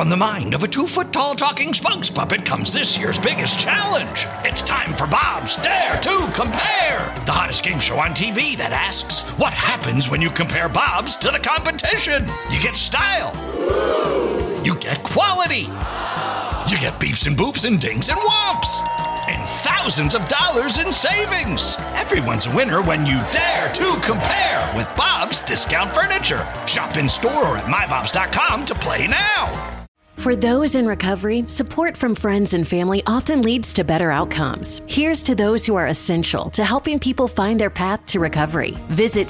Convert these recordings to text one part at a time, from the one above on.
from the mind of a 2-foot-tall talking spokes puppet comes this year's biggest challenge. It's time for Bob's Dare to Compare, the hottest game show on TV that asks, what happens when you compare Bob's to the competition? You get style. You get quality. You get beeps and boops and dings and whomps. And thousands of dollars in savings. Everyone's a winner when you dare to compare with Bob's Discount Furniture. Shop in store or at mybobs.com to play now. For those in recovery, support from friends and family often leads to better outcomes. Here's to those who are essential to helping people find their path to recovery. Visit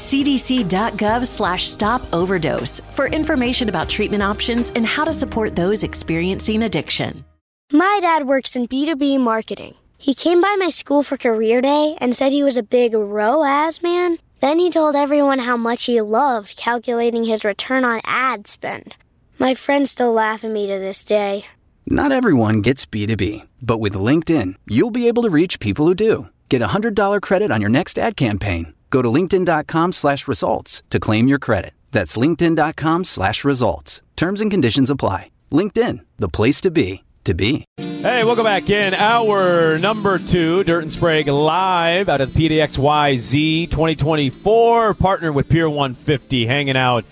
cdc.gov/stop-overdose for information about treatment options and how to support those experiencing addiction. My dad works in B2B marketing. He came by my school for career day and said he was a big ROAS man. Then he told everyone how much he loved calculating his return on ad spend. My friends still laugh at me to this day. Not everyone gets B2B, but with LinkedIn, you'll be able to reach people who do. Get a $100 credit on your next ad campaign. Go to linkedin.com/results to claim your credit. That's linkedin.com/results. Terms and conditions apply. LinkedIn, the place to be, to be. Hey, welcome back in. Hour number 2, Dirt and Sprague live out of the PDXYZ 2024, partnered with Pier 150, hanging out.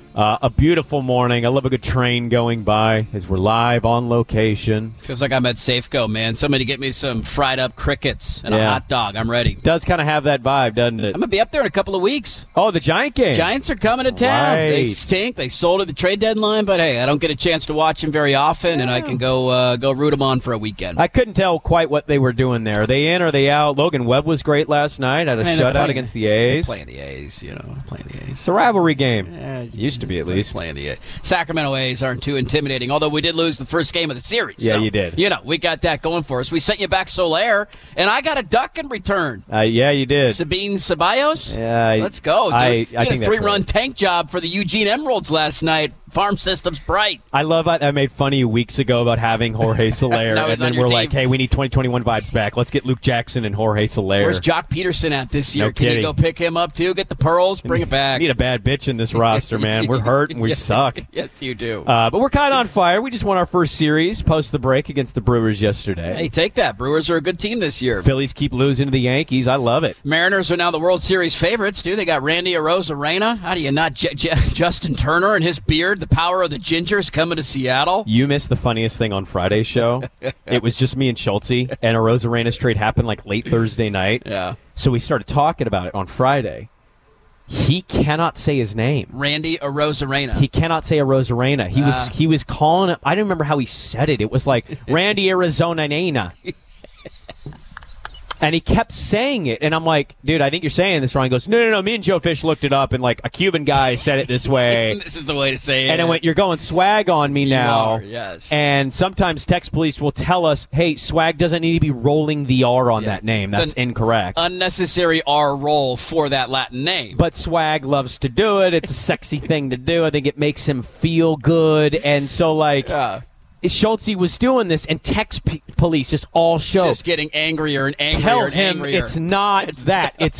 A beautiful morning. I love a good train going by as we're live on location. Feels like I'm at Safeco, man. Somebody get me some fried up crickets and a hot dog. I'm ready. Does kind of have that vibe, doesn't it? I'm going to be up there in a couple of weeks. Oh, the Giant game. Giants are coming to town. Right. They stink. They sold at the trade deadline, but hey, I don't get a chance to watch them very often, and I can go root them on for a weekend. I couldn't tell quite what they were doing there. Are they in or are they out? Logan Webb was great last night. Had a shutout against the A's. Playing the A's, playing the A's. It's a rivalry game. Used to be, at least. Playing the Sacramento A's aren't too intimidating, although we did lose the first game of the series. Yeah, so, you did. We got that going for us. We sent you back Soler, and I got a duck in return. Yeah, you did. Sabine Ceballos? Yeah. Let's go, dude. I think a 3-run right. tank job for the Eugene Emeralds last night. Farm system's bright. I love it. I made fun of you weeks ago about having Jorge Soler, and then we're like, hey, we need 2021 vibes back. Let's get Luke Jackson and Jorge Soler. Where's Jock Peterson at this year? No Can kidding. you go pick him up, too? Get the pearls? Bring it back. We need a bad bitch in this roster, man. We're hurt and we suck. Yes, you do. But we're kind of on fire. We just won our first series post the break against the Brewers yesterday. Hey, take that. Brewers are a good team this year. Phillies keep losing to the Yankees. I love it. Mariners are now the World Series favorites, too. They got Randy Arozarena. How do you not? Justin Turner and his beard, the power of the Gingers coming to Seattle. You missed the funniest thing on Friday's show. It was just me and Schultze, and Arozarena's trade happened like late Thursday night. Yeah. So we started talking about it on Friday. He cannot say his name. Randy Arozarena. He cannot say Arozarena. He was calling it. I don't remember how he said it. It was like Randy Arizona Nana. And he kept saying it, and I'm like, dude, I think you're saying this wrong. He goes, no, me and Joe Fish looked it up, and like a Cuban guy said it this way. This is the way to say it. And I went, you're going swag on me now. Yes. And sometimes text police will tell us, hey, swag doesn't need to be rolling the R on that name. That's incorrect. Unnecessary R roll for that Latin name. But swag loves to do it. It's a sexy thing to do. I think it makes him feel good. And so, like... Schultze was doing this, and text police just all show. Just getting angrier and angrier Tell and him angrier. it's not that. It's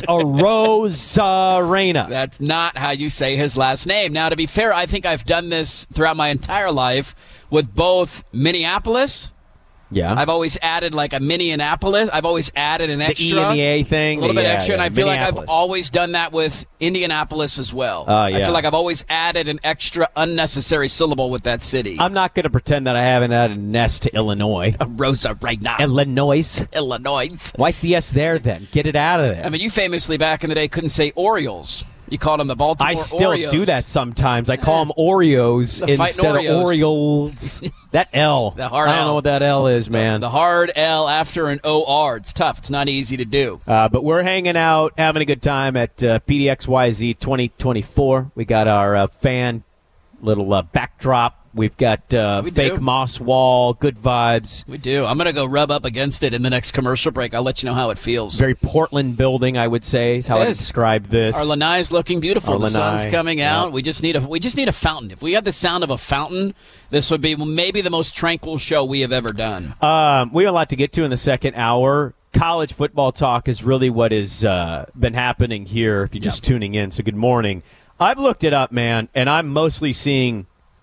Arozarena. That's not how you say his last name. Now, to be fair, I think I've done this throughout my entire life with both Minneapolis. Yeah. I've always added like a Minneapolis. I've always added an extra. The E and the A thing. A little bit extra, and I feel like I've Minneapolis. always done that with Indianapolis as well. Yeah. I feel like I've always added an extra unnecessary syllable with that city. I'm not going to pretend that I haven't added an S to Illinois. Rosa right now. Illinois. Why's the S there then? Get it out of there. I mean, you famously back in the day couldn't say Orioles. You called them the Baltimore Orioles. I still do that sometimes. I call them Oreos instead of Orioles. That L. The hard I don't know what that L is, man. The hard L after an OR. It's tough. It's not easy to do. But we're hanging out, having a good time at PDXYZ 2024. We got our fan little backdrop. We've got fake moss wall, good vibes. We do. I'm going to go rub up against it in the next commercial break. I'll let you know how it feels. Very Portland building, I would say, is how I describe this. Our lanai's looking beautiful. The sun's coming out. Yep. We just need a fountain. If we had the sound of a fountain, this would be maybe the most tranquil show we have ever done. We have a lot to get to in the second hour. College football talk is really what has been happening here if you're just tuning in. So good morning. I've looked it up, man, and I'm mostly seeing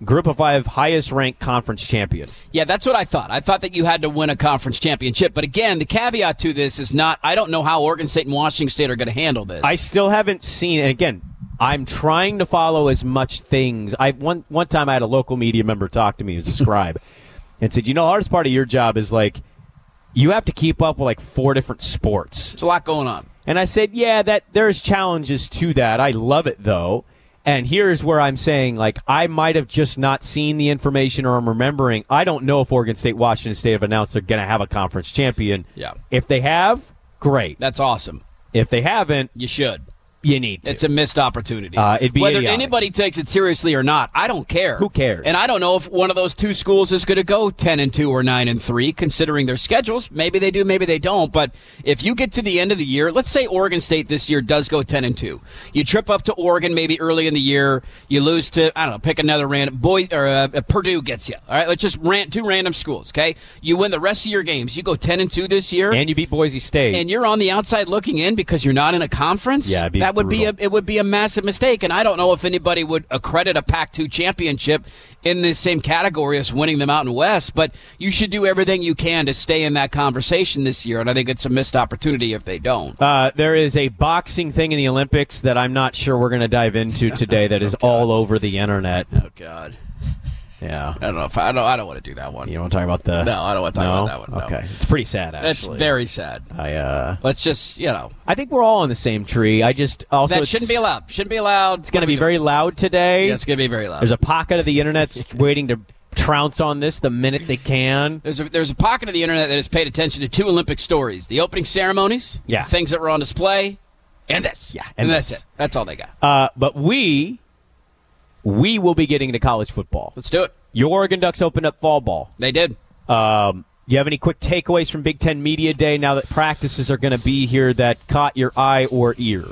Group of 5 highest-ranked conference champion. Yeah, that's what I thought. I thought that you had to win a conference championship. But again, the caveat to this is not, I don't know how Oregon State and Washington State are going to handle this. I still haven't seen, and again, I'm trying to follow as much things. One time I had a local media member talk to me, who's a scribe, and said, the hardest part of your job is, you have to keep up with, 4 different sports. There's a lot going on. And I said, yeah, that there's challenges to that. I love it, though. And here's where I'm saying, I might have just not seen the information or I'm remembering. I don't know if Oregon State, Washington State have announced they're going to have a conference champion. Yeah. If they have, great. That's awesome. If they haven't, you should. You need to. It's a missed opportunity. It'd be Whether idiotic. anybody takes it seriously or not, I don't care. Who cares? And I don't know if one of those 2 schools is going to go 10-2 or 9-3, considering their schedules. Maybe they do, maybe they don't. But if you get to the end of the year, let's say Oregon State this year does go 10-2. You trip up to Oregon maybe early in the year. You lose to, I don't know, pick another random Purdue gets you. All right, let's just 2 random schools. Okay, you win the rest of your games. You go 10-2 this year, and you beat Boise State, and you're on the outside looking in because you're not in a conference. Yeah, that would be a massive mistake, and I don't know if anybody would accredit a Pac-2 championship in the same category as winning the Mountain West, but you should do everything you can to stay in that conversation this year, and I think it's a missed opportunity if they don't. There is a boxing thing in the Olympics that I'm not sure we're going to dive into today that is all over the internet. Oh, God. Yeah. I don't know if I don't want to do that one. You don't want to talk about the... No, I don't want to talk about that one. No. Okay. It's pretty sad, actually. It's very sad. Let's just, I think we're all on the same tree. I just also... That shouldn't be allowed. Shouldn't be allowed. It's going to be very loud today. Yeah, it's going to be very loud. There's a pocket of the internet that's waiting to trounce on this the minute they can. There's a pocket of the internet that has paid attention to 2 Olympic stories. The opening ceremonies, things that were on display, and this. Yeah, and that's it. That's all they got. But we will be getting into college football. Let's do it. Your Oregon Ducks opened up fall ball. They did. You have any quick takeaways from Big Ten Media Day now that practices are going to be here that caught your eye or ear?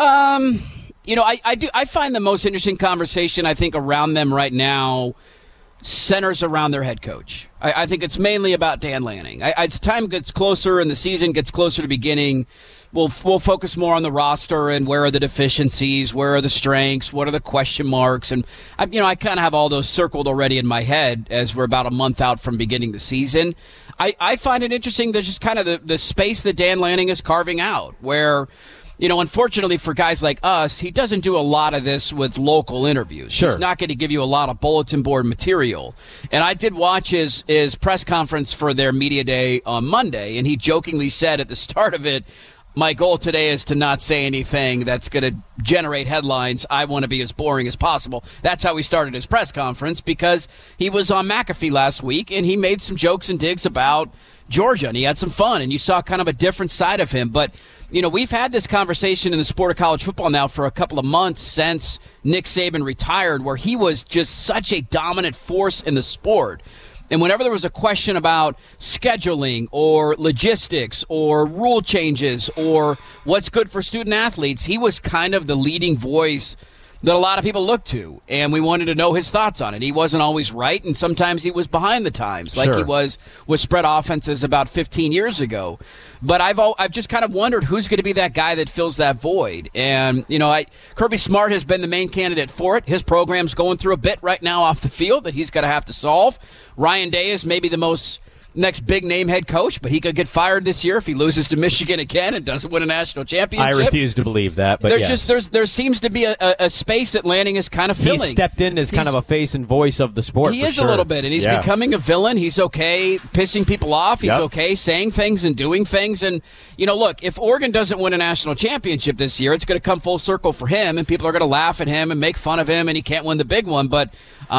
I find the most interesting conversation, I think, around them right now centers around their head coach. I think it's mainly about Dan Lanning. As time gets closer and the season gets closer to beginning, we'll focus more on the roster and where are the deficiencies, where are the strengths, what are the question marks, and I kind of have all those circled already in my head as we're about a month out from beginning the season. I find it interesting that just kind of the space that Dan Lanning is carving out, where unfortunately for guys like us, he doesn't do a lot of this with local interviews. Sure. He's not going to give you a lot of bulletin board material. And I did watch his press conference for their media day on Monday, and he jokingly said at the start of it, my goal today is to not say anything that's going to generate headlines. I want to be as boring as possible. That's how he started his press conference, because he was on McAfee last week, and he made some jokes and digs about Georgia, and he had some fun, and you saw kind of a different side of him. But, we've had this conversation in the sport of college football now for a couple of months since Nick Saban retired, where he was just such a dominant force in the sport. And whenever there was a question about scheduling or logistics or rule changes or what's good for student athletes, he was kind of the leading voice that a lot of people looked to, and we wanted to know his thoughts on it. He wasn't always right, and sometimes he was behind the times, like he was with spread offenses about 15 years ago. But I've just kind of wondered who's going to be that guy that fills that void. And, Kirby Smart has been the main candidate for it. His program's going through a bit right now off the field that he's going to have to solve. Ryan Day is maybe the next big name head coach, but he could get fired this year if he loses to Michigan again and doesn't win a national championship. I refuse to believe that, but there seems to be a space that Lanning is kind of filling. He stepped in as kind of a face and voice of the sport. He is a little bit, and he's becoming a villain. He's okay pissing people off. He's okay saying things and doing things. And look, if Oregon doesn't win a national championship this year, it's going to come full circle for him, and people are going to laugh at him and make fun of him, and he can't win the big one. But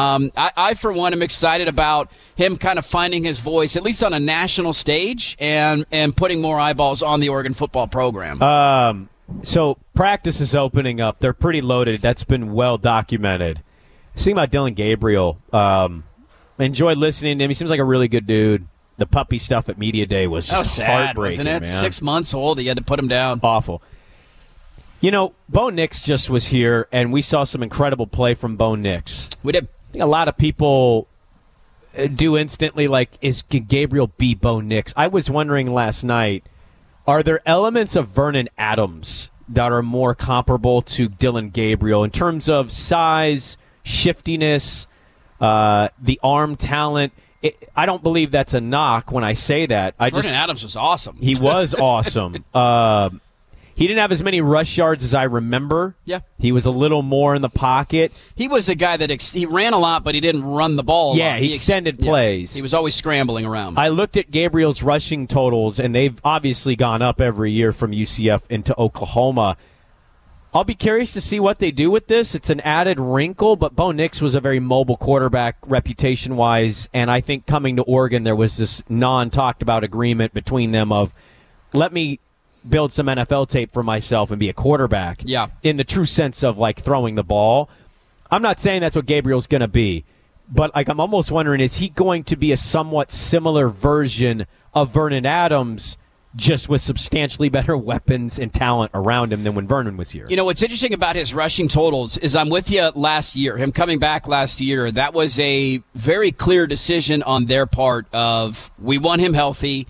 I for one, am excited about him kind of finding his voice, at least on a national stage, and putting more eyeballs on the Oregon football program. So practice is opening up. They're pretty loaded. That's been well documented. Seeing about Dylan Gabriel, enjoyed listening to him. He seems like a really good dude. The puppy stuff at Media Day was just heartbreaking, wasn't it? man. 6 months old. He had to put him down. Awful. Bo Nix just was here, and we saw some incredible play from Bo Nix. We did. I think a lot of people do instantly can Gabriel be Bo Nix? I was wondering last night, are there elements of Vernon Adams that are more comparable to Dylan Gabriel in terms of size, shiftiness, the arm talent. I don't believe that's a knock when I say that. Vernon Adams was awesome. He was awesome. He didn't have as many rush yards as I remember. Yeah. He was a little more in the pocket. He was a guy that he ran a lot, but he didn't run the ball a lot. He extended plays. Yeah, he was always scrambling around. I looked at Gabriel's rushing totals, and they've obviously gone up every year from UCF into Oklahoma. I'll be curious to see what they do with this. It's an added wrinkle, but Bo Nix was a very mobile quarterback reputation-wise, and I think coming to Oregon there was this non-talked-about agreement between them of, let me build some NFL tape for myself and be a quarterback in the true sense of like throwing the ball. I'm not saying that's what Gabriel's going to be, but like I'm almost wondering, is he going to be a somewhat similar version of Vernon Adams, just with substantially better weapons and talent around him than when Vernon was here? You know, what's interesting about his rushing totals is I'm with you last year. Him coming back last year, that was a very clear decision on their part of, we want him healthy.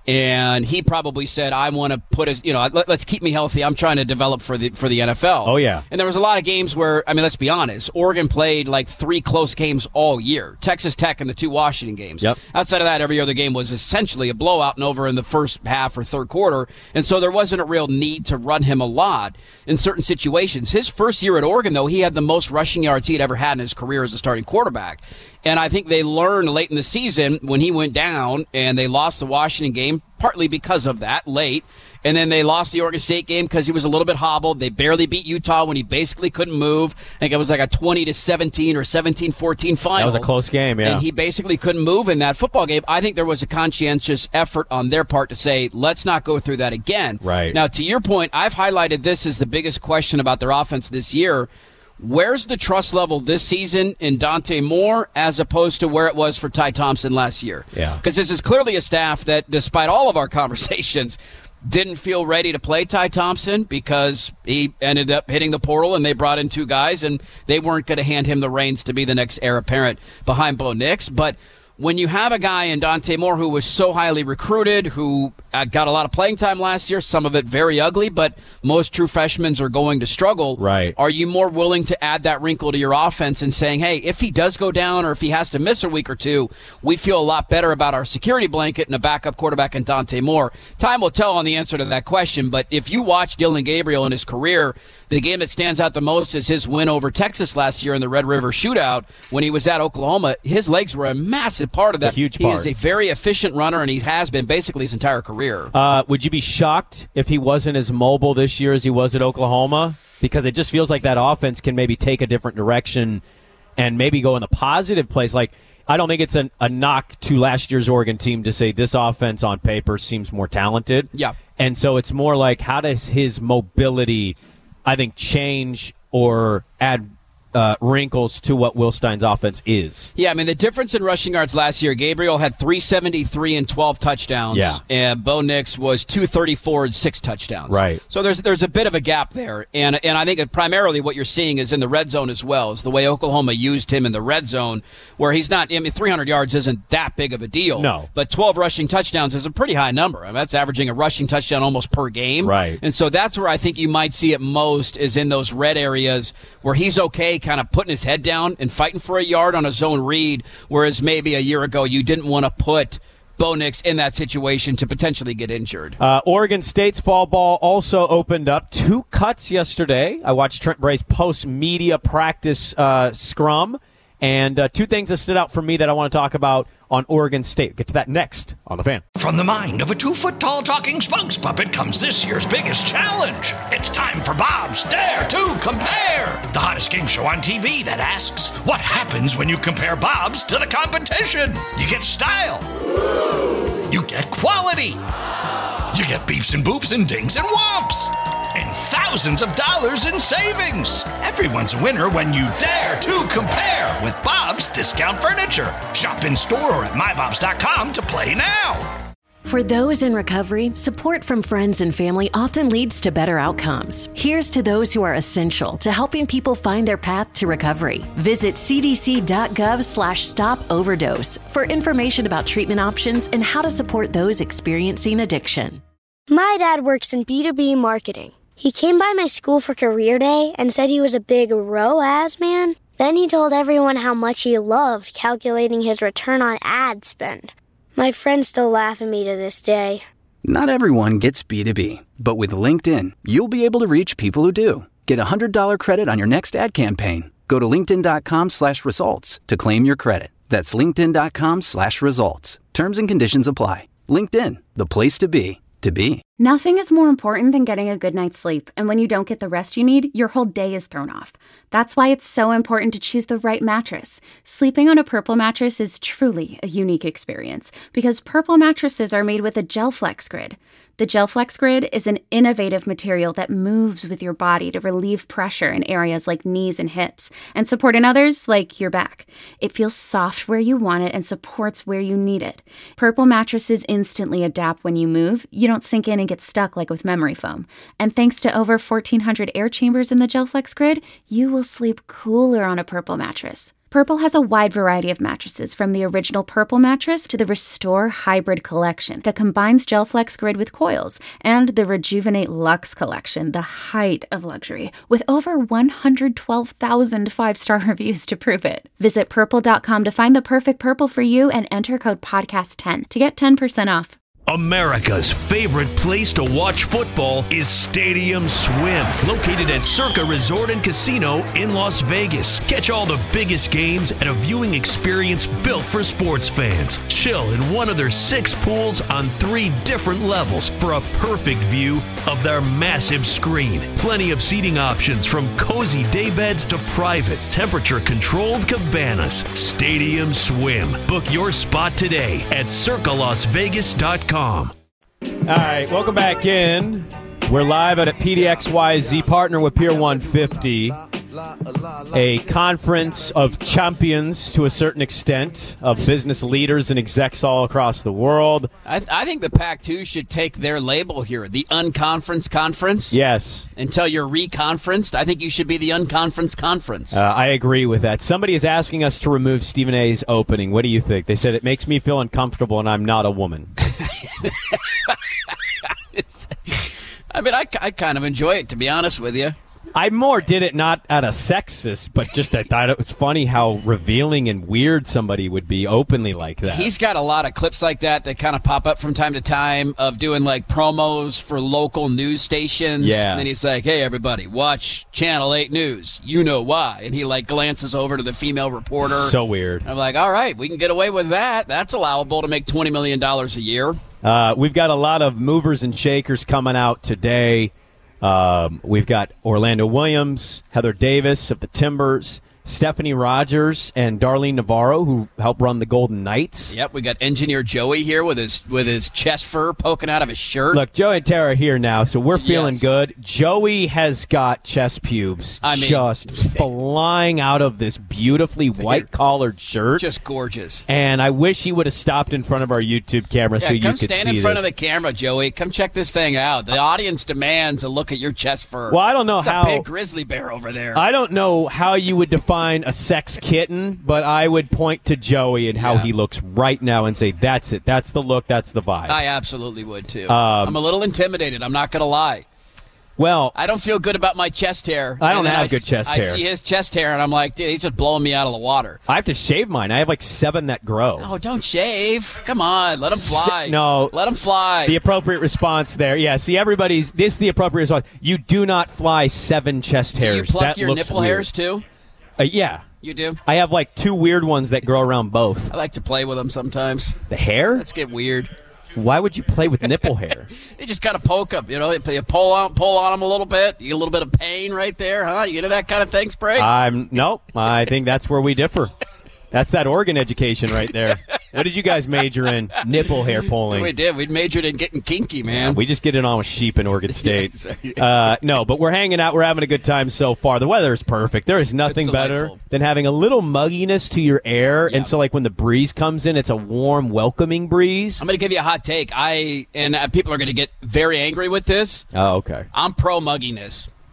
And he probably said, I want to put his, let's keep me healthy. I'm trying to develop for the NFL. Oh, yeah. And there was a lot of games where, let's be honest, Oregon played like 3 close games all year. Texas Tech and the 2 Washington games. Yep. Outside of that, every other game was essentially a blowout and over in the first half or third quarter. And so there wasn't a real need to run him a lot in certain situations. His first year at Oregon, though, he had the most rushing yards he had ever had in his career as a starting quarterback. And I think they learned late in the season when he went down and they lost the Washington game, partly because of that, late. And then they lost the Oregon State game because he was a little bit hobbled. They barely beat Utah when he basically couldn't move. I think it was like a 20-17 or 17-14 final. That was a close game, yeah. And he basically couldn't move in that football game. I think there was a conscientious effort on their part to say, let's not go through that again. Right. Now, to your point, I've highlighted this as the biggest question about their offense this year. Where's the trust level this season in Dante Moore as opposed to where it was for Ty Thompson last year? Yeah. Because this is clearly a staff that, despite all of our conversations, didn't feel ready to play Ty Thompson because he ended up hitting the portal and they brought in 2 guys and they weren't going to hand him the reins to be the next heir apparent behind Bo Nix. But when you have a guy in Dante Moore who was so highly recruited, who got a lot of playing time last year, some of it very ugly, but most true freshmen are going to struggle. Right. Are you more willing to add that wrinkle to your offense and saying, hey, if he does go down or if he has to miss a week or 2, we feel a lot better about our security blanket and a backup quarterback in Dante Moore? Time will tell on the answer to that question, but if you watch Dillon Gabriel in his career, the game that stands out the most is his win over Texas last year in the Red River Shootout when he was at Oklahoma. His legs were a massive part of that. A huge part. He is a very efficient runner, and he has been basically his entire career. Would you be shocked if he wasn't as mobile this year as he was at Oklahoma? Because it just feels like that offense can maybe take a different direction and maybe go in the positive place. Like, I don't think it's a knock to last year's Oregon team to say this offense on paper seems more talented. Yeah. And so it's more like, how does his mobility, I think, change or add wrinkles to what Will Stein's offense is? Yeah, the difference in rushing yards last year, Gabriel had 373 and 12 touchdowns. Yeah. And Bo Nix was 234 and 6 touchdowns. Right. So there's a bit of a gap there. And I think primarily what you're seeing is in the red zone as well, is the way Oklahoma used him in the red zone, where he's not, 300 yards isn't that big of a deal. No. But 12 rushing touchdowns is a pretty high number. That's averaging a rushing touchdown almost per game. Right. And so that's where I think you might see it most, is in those red areas where he's okay kind of putting his head down and fighting for a yard on a zone read, whereas maybe a year ago you didn't want to put Bo Nix in that situation to potentially get injured. Oregon State's fall ball also opened up. 2 cuts yesterday. I watched Trent Bray's post-media practice scrum, and 2 things that stood out for me that I want to talk about on Oregon State. Get to that next on The Fan. From the mind of a 2-foot-tall talking spokes puppet comes this year's biggest challenge. It's time for Bob's Dare to Compare, the hottest game show on TV that asks, what happens when you compare Bob's to the competition? You get style. You get quality. You get beeps and boops and dings and whomps. And thousands of dollars in savings. Everyone's a winner when you dare to compare with Bob's Discount Furniture. Shop in store or at mybobs.com to play now. For those in recovery, support from friends and family often leads to better outcomes. Here's to those who are essential to helping people find their path to recovery. Visit cdc.gov/stop-overdose for information about treatment options and how to support those experiencing addiction. My dad works in B2B marketing. He came by my school for career day and said he was a big ROAS man. Then he told everyone how much he loved calculating his return on ad spend. My friends still laugh at me to this day. Not everyone gets B2B, but with LinkedIn, you'll be able to reach people who do. Get a $100 credit on your next ad campaign. Go to linkedin.com/results to claim your credit. That's linkedin.com/results. Terms and conditions apply. LinkedIn, the place to be, to be. Nothing is more important than getting a good night's sleep, and when you don't get the rest you need, your whole day is thrown off. That's why it's so important to choose the right mattress. Sleeping on a Purple mattress is truly a unique experience, because Purple mattresses are made with a GelFlex Grid. The GelFlex Grid is an innovative material that moves with your body to relieve pressure in areas like knees and hips, and support in others like your back. It feels soft where you want it and supports where you need it. Purple mattresses instantly adapt when you move. You don't sink in and get stuck like with memory foam. And thanks to over 1,400 air chambers in the GelFlex Grid, you will sleep cooler on a Purple mattress. Purple has a wide variety of mattresses, from the original Purple mattress to the Restore Hybrid collection that combines GelFlex Grid with coils, and the Rejuvenate Luxe collection, the height of luxury, with over 112,000 five-star reviews to prove it. Visit purple.com to find the perfect Purple for you and enter code podcast10 to get 10% off. America's favorite place to watch football is Stadium Swim, located at Circa Resort and Casino in Las Vegas. Catch all the biggest games at a viewing experience built for sports fans. Chill in one of their 6 pools on 3 different levels for a perfect view of their massive screen. Plenty of seating options, from cozy daybeds to private, temperature-controlled cabanas. Stadium Swim. Book your spot today at circalasvegas.com. All right, welcome back in. We're live at PDXYZ, partner with Pier 150, a conference of champions to a certain extent, of business leaders and execs all across the world. I think the Pac-2 should take their label here, the unconference conference. Yes. Until you're reconferenced, I think you should be the unconference conference. I agree with that. Somebody is asking us to remove Stephen A's opening. What do you think? They said it makes me feel uncomfortable and I'm not a woman. I kind of enjoy it, to be honest with you. I more did it not out of sexist, but just I thought it was funny how revealing and weird somebody would be openly like that. He's got a lot of clips like that kind of pop up from time to time of doing like promos for local news stations. Yeah. And then he's like, hey, everybody, watch Channel 8 News. You know why. And he like glances over to the female reporter. So weird. I'm like, all right, we can get away with that. That's allowable to make $20 million a year. We've got a lot of movers and shakers coming out today. We've got Orlando Williams, Heather Davis of the Timbers, Stephanie Rogers, and Darlene Navarro, who help run the Golden Knights. Yep, we got Engineer Joey here with his chest fur poking out of his shirt. Look, Joey and Tara are here now, so we're feeling good. Joey has got chest pubes just flying out of this beautifully white-collared shirt. Just gorgeous. And I wish he would have stopped in front of our YouTube camera so you could see this. Come stand in front of the camera, Joey. Come check this thing out. The audience demands a look at your chest fur. Well, I don't know it's how. It's a big grizzly bear over there. I don't know how you would define a sex kitten, but I would point to Joey and how he looks right now and say, that's it. That's the look. That's the vibe. I absolutely would, too. I'm a little intimidated. I'm not going to lie. Well, I don't feel good about my chest hair. I don't have good chest hair. I see his chest hair, and I'm like, dude, he's just blowing me out of the water. I have to shave mine. I have like 7 that grow. Oh, don't shave. Come on. Let him fly. No. Let him fly. The appropriate response there. Yeah, see, this is the appropriate response. You do not fly 7 chest hairs. Do you pluck that your looks nipple weird. hairs, too? Yeah. You do? I have like 2 weird ones that grow around both. I like to play with them sometimes. The hair? Let's get weird. Why would you play with nipple hair? You just got to poke them. You know, you pull on them a little bit. You get a little bit of pain right there, huh? You into that kind of thing, Sprague? Nope. I think that's where we differ. That's that organ education right there. What did you guys major in? Nipple hair pulling. We did. We majored in getting kinky, man. We just get it on with sheep in Oregon State. Yes. No, but we're hanging out. We're having a good time so far. The weather is perfect. There is nothing better than having a little mugginess to your air. Yeah. And so, like, when the breeze comes in, it's a warm, welcoming breeze. I'm going to give you a hot take. People are going to get very angry with this. Oh, okay. I'm pro mugginess.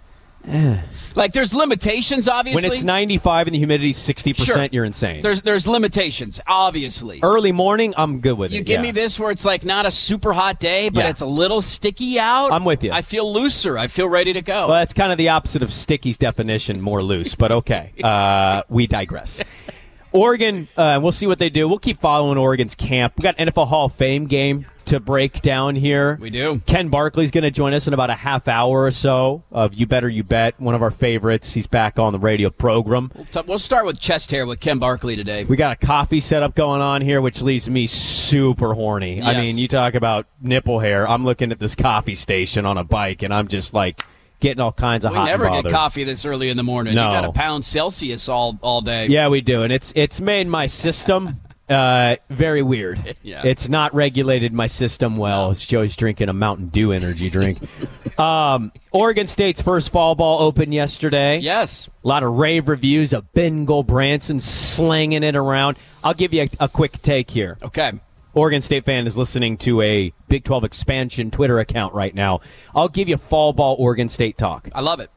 Like, there's limitations, obviously. When it's 95 and the humidity's 60%, Sure. you're insane. There's limitations, obviously. Early morning, I'm good with it. You give me this where it's like not a super hot day, but it's a little sticky out. I'm with you. I feel looser. I feel ready to go. Well, that's kind of the opposite of sticky's definition, more loose, but okay. We digress. Oregon, we'll see what they do. We'll keep following Oregon's camp. We got NFL Hall of Fame game to break down here. We do. Ken Barkley's going to join us in about a half hour or so of You Better You Bet, one of our favorites. He's back on the radio program. We'll start with chest hair with Ken Barkley today. We got a coffee setup going on here, which leaves me super horny. Yes. I mean, you talk about nipple hair. I'm looking at this coffee station on a bike, and I'm just like getting all kinds of hot We never and get bothered. coffee this early in the morning. No. You got to pound Celsius all day. Yeah, we do, and it's made my system very weird. Yeah. It's not regulated my system well. As Joe's drinking a Mountain Dew energy drink. Oregon State's first fall ball opened yesterday. Yes. A lot of rave reviews of Ben Gulbranson slinging it around. I'll give you a quick take here. Okay. Oregon State fan is listening to a Big 12 expansion Twitter account right now. I'll give you fall ball Oregon State talk. I love it.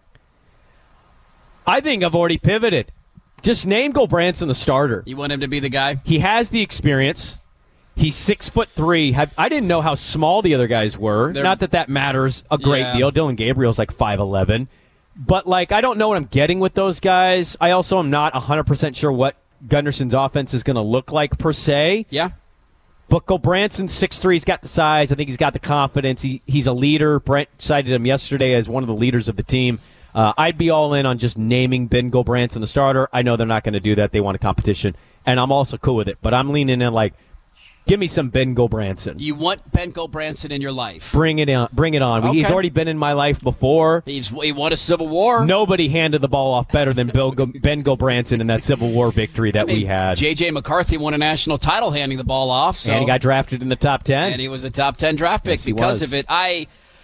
I think I've already pivoted. Just name Gulbranson the starter. You want him to be the guy? He has the experience. He's 6'3". I didn't know how small the other guys were. Not that matters a great deal. Dylan Gabriel's like 5'11". But, like, I don't know what I'm getting with those guys. I also am not 100% sure what Gunderson's offense is going to look like per se. Yeah. But Gulbranson's 6'3". He's got the size. I think he's got the confidence. He's a leader. Brent cited him yesterday as one of the leaders of the team. I'd be all in on just naming Ben Gulbranson the starter. I know they're not going to do that. They want a competition. And I'm also cool with it. But I'm leaning in like, give me some Ben Gulbranson. You want Ben Gulbranson in your life. Bring it on. Okay. He's already been in my life before. He won a Civil War. Nobody handed the ball off better than Ben Gulbranson in that Civil War victory that we had. J.J. McCarthy won a national title handing the ball off. So. And he got drafted in the top 10. And he was a top 10 draft pick because of it. I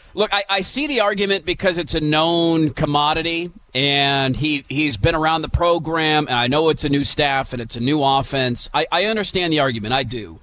see the argument because it's a known commodity, and he's been around the program, and I know it's a new staff and it's a new offense. I understand the argument. I do.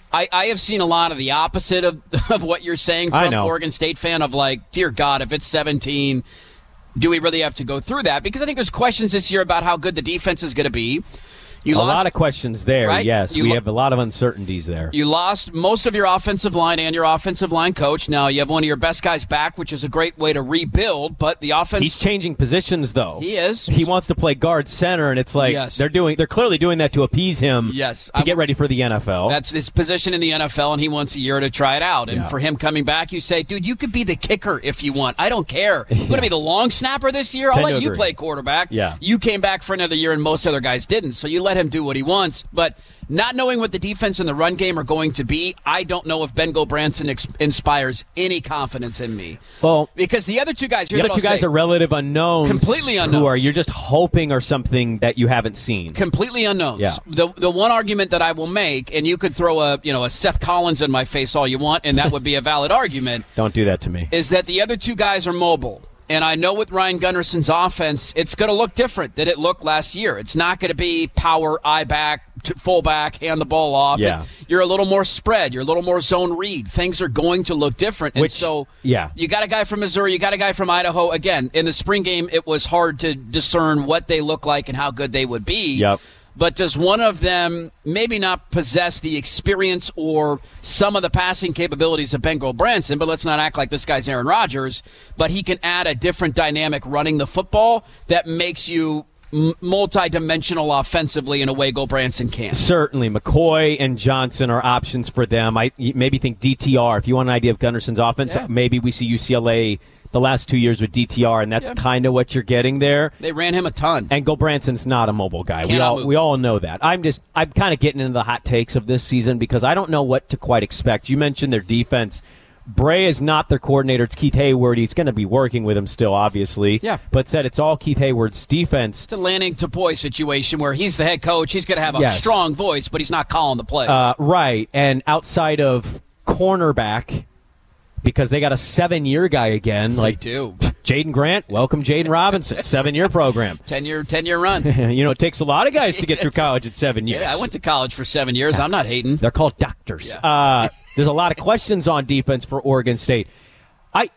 I have seen a lot of the opposite of what you're saying from Oregon State fan of like, dear God, if it's 17, do we really have to go through that? Because I think there's questions this year about how good the defense is going to be. A lot of questions there, right? Yes. We have a lot of uncertainties there. You lost most of your offensive line and your offensive line coach. Now you have one of your best guys back, which is a great way to rebuild, but the offense... He's changing positions, though. He is. He wants to play guard center, and it's like they're clearly doing that to appease him to get ready for the NFL. That's his position in the NFL, and he wants a year to try it out. And for him coming back, you say, dude, you could be the kicker if you want. I don't care. You want to be the long snapper this year? I'll let you play quarterback. Yeah. You came back for another year, and most other guys didn't, so you let him do what he wants. But not knowing what the defense and the run game are going to be, I don't know if Ben Gulbranson inspires any confidence in me. Well, because the other two guys, the other two guys are relative unknowns. Completely unknowns. You're just hoping are something that you haven't seen. Completely unknowns. Yeah. The one argument that I will make, and you could throw a Seth Collins in my face all you want, and that would be a valid argument. Don't do that to me. Is that the other two guys are mobile. And I know with Ryan Gunderson's offense, it's going to look different than it looked last year. It's not going to be power, eye back, fullback, hand the ball off. Yeah. You're a little more spread. You're a little more zone read. Things are going to look different. And you got a guy from Missouri. You got a guy from Idaho. Again, in the spring game, it was hard to discern what they look like and how good they would be. Yep. But does one of them maybe not possess the experience or some of the passing capabilities of Ben Gulbranson, but let's not act like this guy's Aaron Rodgers, but he can add a different dynamic running the football that makes you multi-dimensional offensively in a way Gulbranson can. Certainly. McCoy and Johnson are options for them. I maybe think DTR. If you want an idea of Gunderson's offense, maybe we see UCLA the last 2 years with DTR, and that's kind of what you're getting there. They ran him a ton. And Gulbranson's not a mobile guy. We all know that. I'm kind of getting into the hot takes of this season because I don't know what to quite expect. You mentioned their defense. Bray is not their coordinator. It's Keith Hayward. He's going to be working with him still, obviously. Yeah. But said it's all Keith Hayward's defense. It's a Lanning Tapoy situation where he's the head coach. He's going to have a strong voice, but he's not calling the plays. Right. And outside of cornerback, because they got a 7-year guy again. They do. Jaden Grant, welcome Jaden Robinson, 7-year program. 10-year run. It takes a lot of guys to get through college in 7 years. Yeah, I went to college for 7 years. I'm not hating. They're called doctors. Yeah. There's a lot of questions on defense for Oregon State.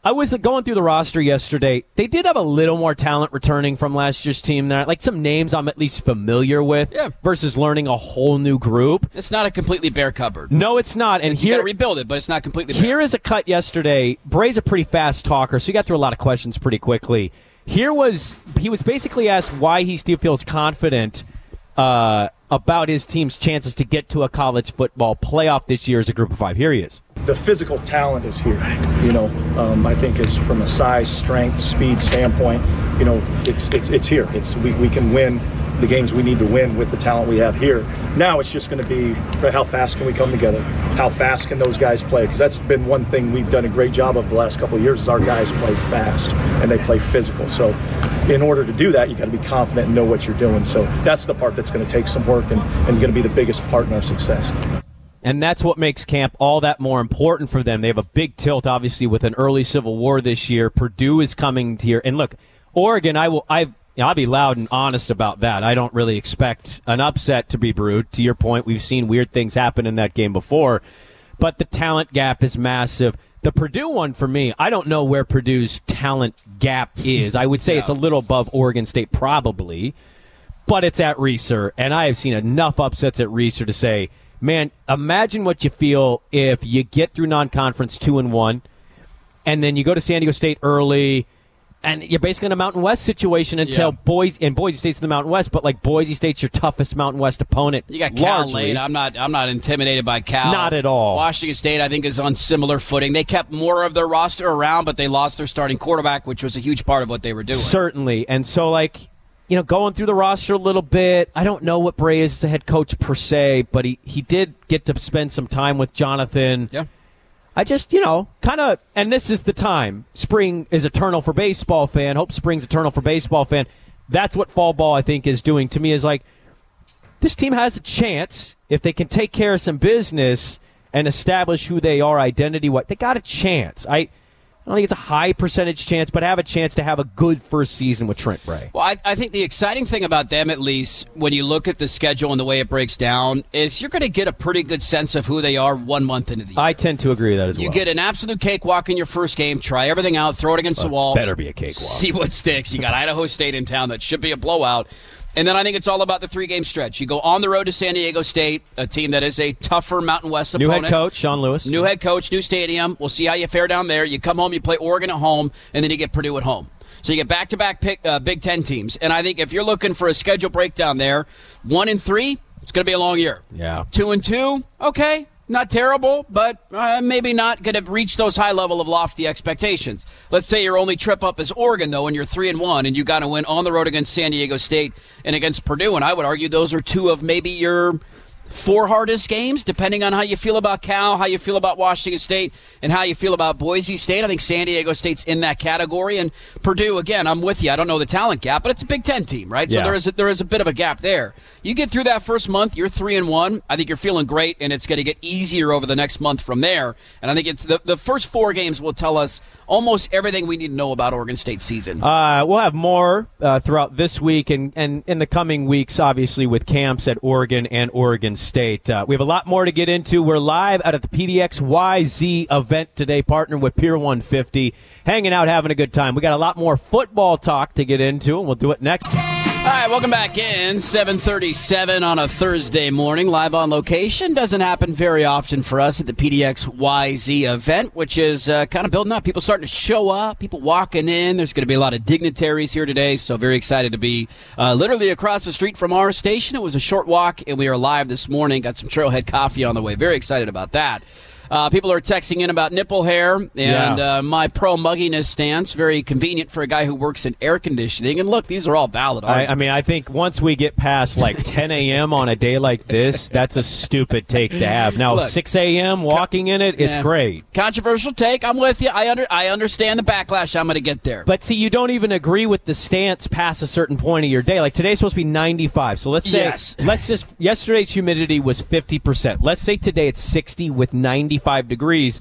I was going through the roster yesterday. They did have a little more talent returning from last year's team there. Like some names I'm at least familiar with versus learning a whole new group. It's not a completely bare cupboard. No, it's not. And you got to rebuild it, but it's not completely bare. Here is a cut yesterday. Bray's a pretty fast talker, so he got through a lot of questions pretty quickly. He was basically asked why he still feels confident about his team's chances to get to a college football playoff this year as a group of 5. Here he is. The physical talent is here. I think is from a size, strength, speed standpoint. It's here. We can win the games we need to win with the talent we have here. Now it's just going to be how fast can we come together? How fast can those guys play? Because that's been one thing we've done a great job of the last couple of years is our guys play fast and they play physical. So in order to do that, you got to be confident and know what you're doing. So that's the part that's going to take some work and going to be the biggest part in our success. And that's what makes camp all that more important for them. They have a big tilt, obviously, with an early Civil War this year. Purdue is coming here. And look, Oregon, I'll be loud and honest about that. I don't really expect an upset to be brewed. To your point, we've seen weird things happen in that game before. But the talent gap is massive. The Purdue one, for me, I don't know where Purdue's talent gap is. I would say it's a little above Oregon State, probably. But it's at Reser. And I have seen enough upsets at Reser to say, man, imagine what you feel if you get through non-conference 2-1, and then you go to San Diego State early, and you're basically in a Mountain West situation until Boise State's in the Mountain West, but like Boise State's your toughest Mountain West opponent. You got Cal late. I'm not intimidated by Cal. Not at all. Washington State, I think, is on similar footing. They kept more of their roster around, but they lost their starting quarterback, which was a huge part of what they were doing. Certainly, and so going through the roster a little bit, I don't know what Bray is as a head coach per se, but he did get to spend some time with Jonathan. Yeah. I just, kind of, and this is the time. Spring is eternal for baseball fan. Hope spring's eternal for baseball fan. That's what fall ball, I think, is doing to me is like, this team has a chance, if they can take care of some business and establish who they are identity-wise, they got a chance. I don't think it's a high percentage chance, but have a chance to have a good first season with Trent Bray. Well, I think the exciting thing about them, at least, when you look at the schedule and the way it breaks down, is you're going to get a pretty good sense of who they are 1 month into the year. I tend to agree with that as well. You get an absolute cakewalk in your first game, try everything out, throw it against the wall. Better be a cakewalk. See what sticks. You got Idaho State in town. That should be a blowout. And then I think it's all about the 3-game stretch. You go on the road to San Diego State, a team that is a tougher Mountain West opponent. New head coach, Sean Lewis. New head coach, new stadium. We'll see how you fare down there. You come home, you play Oregon at home, and then you get Purdue at home. So you get back-to-back Big Ten teams. And I think if you're looking for a schedule breakdown there, 1-3, it's going to be a long year. Yeah. 2-2, okay. Not terrible, but maybe not going to reach those high level of lofty expectations. Let's say your only trip up is Oregon, though, and you're 3-1, and you got to win on the road against San Diego State and against Purdue. And I would argue those are 2 of maybe your 4 hardest games, depending on how you feel about Cal, how you feel about Washington State, and how you feel about Boise State. I think San Diego State's in that category. And Purdue, again, I'm with you. I don't know the talent gap, but it's a Big Ten team, right? Yeah. So there is a bit of a gap there. You get through that first month, you're 3-1. I think you're feeling great, and it's going to get easier over the next month from there. And I think it's the first 4 games will tell us almost everything we need to know about Oregon State's season. We'll have more throughout this week and in the coming weeks, obviously, with camps at Oregon and Oregon State. We have a lot more to get into. We're live out at the PDXYZ event today, partnered with Pier 150, hanging out, having a good time. We got a lot more football talk to get into, and we'll do it next. All right, welcome back in. 7:37 on a Thursday morning, live on location. Doesn't happen very often for us at the PDXYZ event, which is kind of building up. People starting to show up, people walking in. There's going to be a lot of dignitaries here today, so very excited to be literally across the street from our station. It was a short walk, and we are live this morning. Got some Trailhead coffee on the way. Very excited about that. People are texting in about nipple hair and my pro-mugginess stance. Very convenient for a guy who works in air conditioning. And look, these are all valid arguments. I mean, I think once we get past like 10 a.m. on a day like this, that's a stupid take to have. Now, look, 6 a.m. walking in it, it's great. Controversial take. I'm with you. I understand the backlash. I'm going to get there. But see, you don't even agree with the stance past a certain point of your day. Like today's supposed to be 95. So let's say, yesterday's humidity was 50%. Let's say today it's 60 with 95 degrees. Yeah.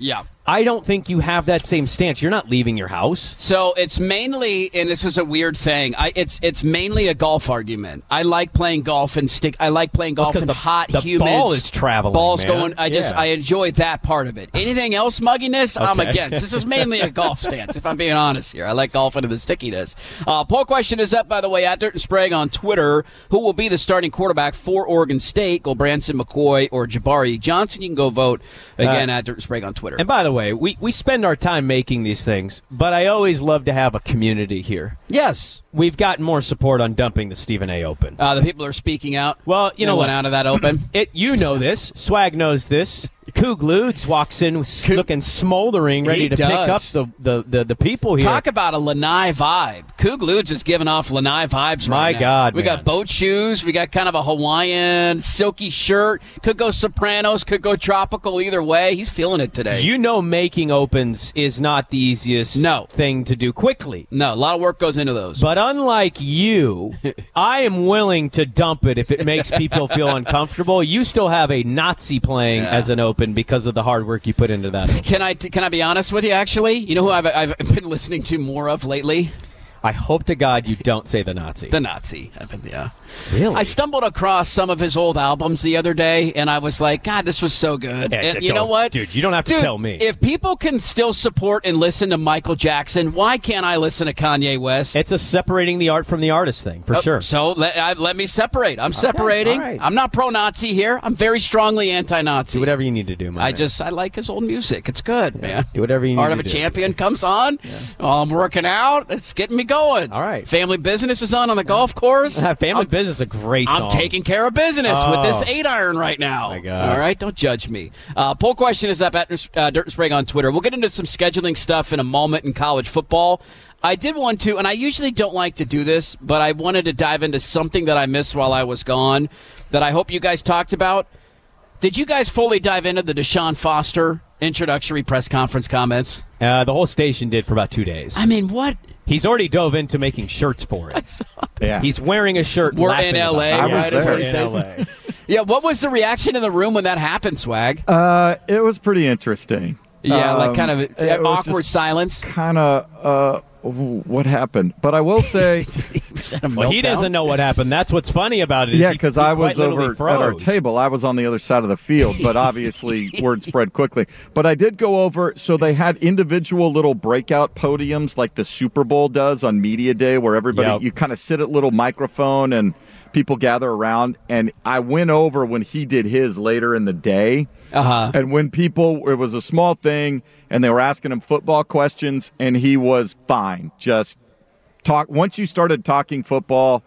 I don't think you have that same stance. You're not leaving your house. So it's mainly, and this is a weird thing, it's mainly a golf argument. I like playing golf and I like playing golf in hot, humid. The ball is traveling, Ball's man. going. I enjoy that part of it. Anything else, mugginess, I'm Okay. against. This is mainly a golf stance, if I'm being honest here. I like golf into the stickiness. Poll question is up, by the way, at Dirt and Sprague on Twitter. Who will be the starting quarterback for Oregon State? Go Branson McCoy or Jabari Johnson? You can go vote again at Dirt and Sprague on Twitter. And by the way, we spend our time making these things, but I always love to have a community here. Yes. We've gotten more support on dumping the Stephen A. Open. The people are speaking out. Well, you know what? what? Out of that open. You know this. Swag knows this. Coog Lutz walks in looking smoldering, ready to pick up the people here. Talk about a Lanai vibe. Coog Lutz is giving off Lanai vibes right now. My God, we got boat shoes. We got kind of a Hawaiian silky shirt. Could go Sopranos. Could go tropical. Either way, he's feeling it today. You know, making opens is not the easiest thing to do quickly. No, a lot of work goes into those. But unlike you, I am willing to dump it if it makes people feel uncomfortable. You still have a Nazi playing as an open because of the hard work you put into that. Can I be honest with you, actually? You know who I've been listening to more of lately? I hope to God you don't say the Nazi. The Nazi. Yeah. Really? I stumbled across some of his old albums the other day, and I was like, God, this was so good. Yeah, and you know what? Dude, you don't have to tell me. If people can still support and listen to Michael Jackson, why can't I listen to Kanye West? It's a separating the art from the artist thing, for sure. So let me separate. I'm separating. All right. I'm not pro-Nazi here. I'm very strongly anti-Nazi. Do whatever you need to do, man. I like his old music. It's good, man. Do whatever you need Heart to of a do. Champion comes on. Yeah. I'm working out. It's getting me going. All right. Family Business is on the golf course. Family Business is a great song. I'm taking care of business with this 8-iron right now. My God. All right, don't judge me. Poll question is up at Dirt and Sprague on Twitter. We'll get into some scheduling stuff in a moment in college football. I did want to, and I usually don't like to do this, but I wanted to dive into something that I missed while I was gone that I hope you guys talked about. Did you guys fully dive into the Deshaun Foster introductory press conference comments? The whole station did for about 2 days. I mean, what? He's already dove into making shirts for it. Yeah. He's wearing a shirt. We're in L.A., I was right? Is there. what he says. Yeah, what was the reaction in the room when that happened, Swag? It was pretty interesting. Yeah, like kind of awkward silence. Kind of, what happened? But I will say, well, he doesn't know what happened. That's what's funny about it. Yeah, because I was over at our table. I was on the other side of the field, but obviously word spread quickly. But I did go over, so they had individual little breakout podiums like the Super Bowl does on Media Day where everybody, you kind of sit at little microphone and people gather around. And I went over when he did his later in the day. And when people, it was a small thing, and they were asking him football questions, and he was fine. Just talk. Once you started talking football,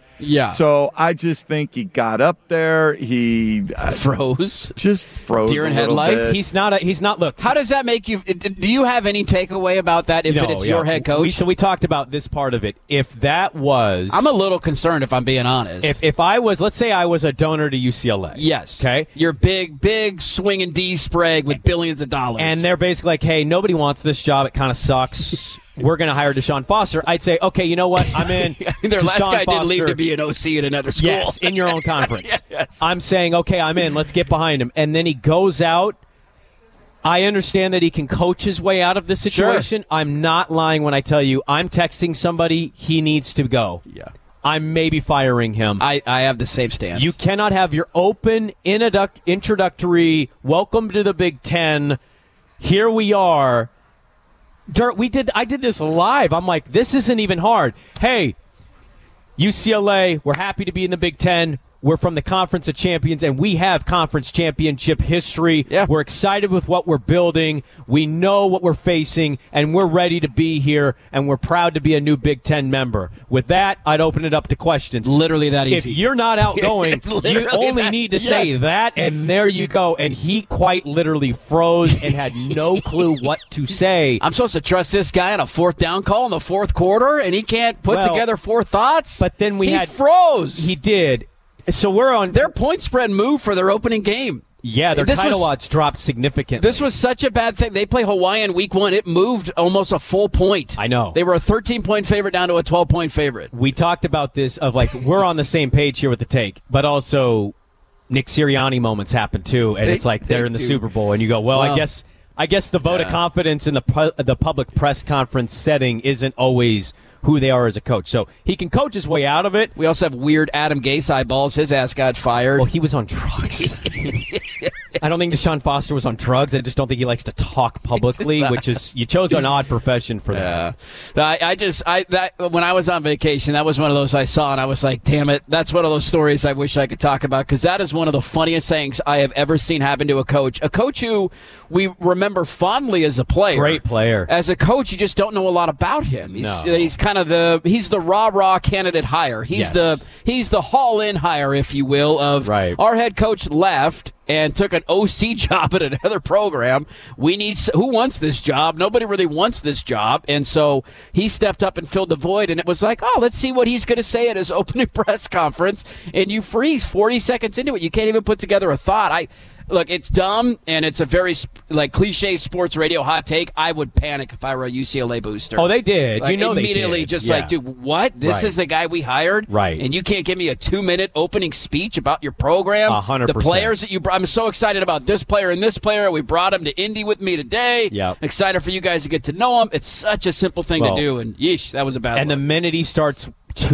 So I just think he got up there. He froze. Just froze. Deer in a little headlights. bit. He's not. Look, how does that make you? Do you have any takeaway about that? If it's your head coach, so we talked about this part of it. If that was, I'm a little concerned. If I'm being honest, if I was, let's say I was a donor to UCLA. Yes. Okay. You're big swinging D Sprague with billions of dollars, and they're basically like, hey, nobody wants this job. It kind of sucks. We're going to hire Deshaun Foster. I'd say, okay, you know what? I'm in. Their last guy Foster, did leave to be an OC at another school. Yes, in your own conference. Yes. I'm saying, okay, I'm in. Let's get behind him. And then he goes out. I understand that he can coach his way out of this situation. Sure. I'm not lying when I tell you I'm texting somebody. He needs to go. Yeah. I'm maybe firing him. I have the same stance. You cannot have your open, introductory, welcome to the Big Ten. Here we are. Dirt, I did this live. I'm like, this isn't even hard. Hey, UCLA, we're happy to be in the Big Ten. We're from the Conference of Champions, and we have conference championship history. Yeah. We're excited with what we're building. We know what we're facing, and we're ready to be here, and we're proud to be a new Big Ten member. With that, I'd open it up to questions. Literally that easy. If you're not outgoing, you only need to say that, and there you go. And he quite literally froze and had no clue what to say. I'm supposed to trust this guy on a fourth down call in the fourth quarter, and he can't put together four thoughts? But then he froze. He did. So we're on their point spread move for their opening game. Yeah, their title odds dropped significantly. This was such a bad thing. They play Hawaiian week 1. It moved almost a full point. I know. They were a 13-point favorite down to a 12-point favorite. We talked about this of like we're on the same page here with the take, but also Nick Sirianni moments happen too, and it's like they're in the Super Bowl, and you go, well, I I guess the vote of confidence in the public press conference setting isn't always who they are as a coach. So he can coach his way out of it. We also have weird Adam Gase eyeballs. His ass got fired. Well, he was on drugs. I don't think Deshaun Foster was on drugs. I just don't think he likes to talk publicly, which is, you chose an odd profession for that. When I was on vacation, that was one of those I saw, and I was like, damn it, that's one of those stories I wish I could talk about, because that is one of the funniest things I have ever seen happen to a coach who we remember fondly as a player. Great player. As a coach, you just don't know a lot about him. He's kind of the rah-rah candidate hire. He's the haul-in hire, if you will, of our head coach left and took an OC job at another program. Who wants this job? Nobody really wants this job. And so he stepped up and filled the void, and it was like, let's see what he's going to say at his opening press conference. And you freeze 40 seconds into it. You can't even put together a thought. Look, it's dumb, and it's a very cliche sports radio hot take. I would panic if I were a UCLA booster. Oh, they did. Immediately, they did. Dude, what? This is the guy we hired? Right. And you can't give me a 2-minute opening speech about your program? 100%. The players that you brought. I'm so excited about this player and this player. We brought him to Indy with me today. Yep. Excited for you guys to get to know him. It's such a simple thing to do, and yeesh, that was a bad one. And the minute he starts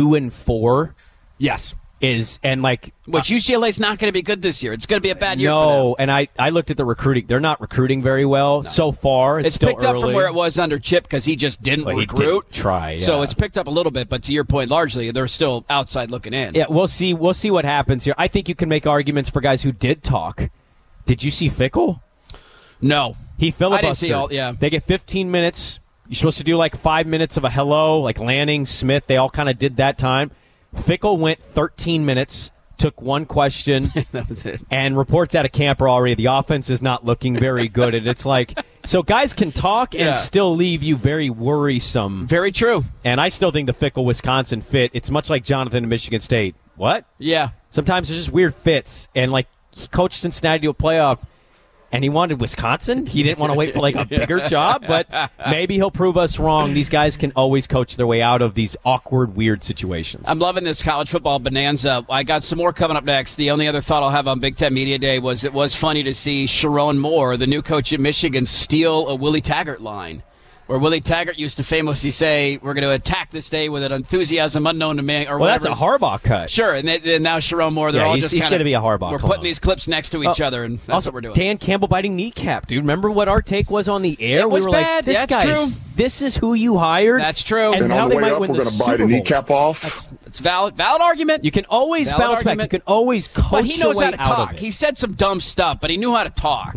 2-4. Yes. Which UCLA's not going to be good this year. It's going to be a bad year for them. No, and I looked at the recruiting. They're not recruiting very well so far. It's still picked up early. from where it was under Chip, because he just didn't recruit. He didn't try. Yeah. So it's picked up a little bit, but to your point, largely they're still outside looking in. Yeah, we'll see what happens here. I think you can make arguments for guys who did talk. Did you see Fickell? No. He filibustered. I didn't see all. Yeah. They get 15 minutes. You're supposed to do 5 minutes of a hello, like Lanning, Smith. They all kind of did that time. Fickell went 13 minutes. Took one question, that was it. And reports out of camp are already, the offense is not looking very good. And it's so guys can talk and still leave you very worrisome. Very true. And I still think the Fickell Wisconsin fit, it's much like Jonathan at Michigan State. What? Yeah. Sometimes there's just weird fits. And he coached Cincinnati to a playoff, and he wanted Wisconsin. He didn't want to wait for a bigger job, but maybe he'll prove us wrong. These guys can always coach their way out of these awkward, weird situations. I'm loving this college football bonanza. I got some more coming up next. The only other thought I'll have on Big Ten Media Day was it was funny to see Sharon Moore, the new coach at Michigan, steal a Willie Taggart line, where Willie Taggart used to famously say, "We're going to attack this day with an enthusiasm unknown to man," or whatever. That's a Harbaugh cut. Sure, and now Sharon Moore, they're all just he's going to be a Harbaugh. We're putting these clips next to each other, and that's also, what we're doing. Dan Campbell biting kneecap, dude. Remember what our take was on the air? It was we were bad. Like, this is who you hired. That's true. And now on the they way might up, win we're the going to Super bite a Bowl. kneecap off. It's valid argument. You can always bounce back. You can always coach but he knows your way how to out talk. of it. He said some dumb stuff, but he knew how to talk.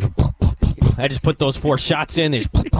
I just put those 4 shots in.